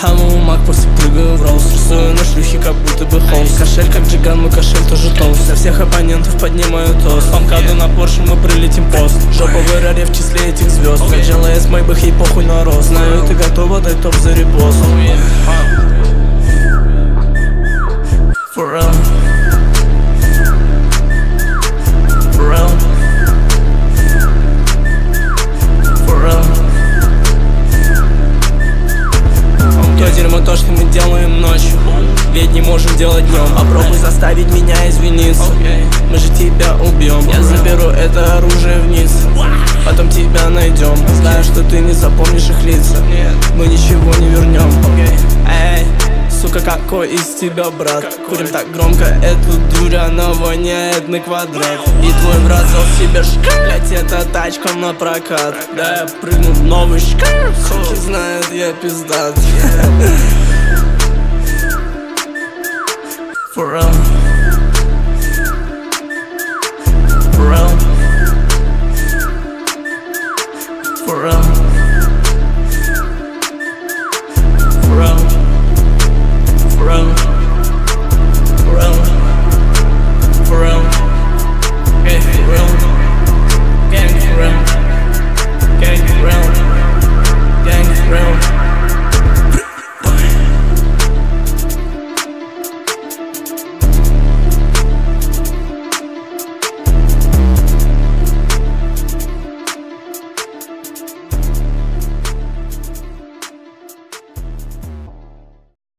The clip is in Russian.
Хамму маг, после прыгаю в рост. Рисую на шлюхе, как будто бы Холмс. Кошель как Джиган, мой кошель тоже толст. Со всех оппонентов поднимаю тост. По МКАДу на Порше мы прилетим пост. Жопа в эраре в числе этих звезд. Как GLS, Майбах, ей похуй на рост. Знаю, ты готова дать топ за репост. For real. For real. For real. То дерьмо, то, что мы делаем ночью, ведь не можем делать днем. Попробуй заставить меня извиниться, мы же тебя убьем. Я заберу это оружие вниз, потом тебя найдем. Знаю, что ты не запомнишь их лица, мы ничего не вернем. Эй, сука, какой из тебя брат? Курим так громко эту дурь, она воняет на квадрат. И твой брат зал себе блять, это тачка на прокат. Да, я прыгну в новый шкаф, суки знают, я пиздат.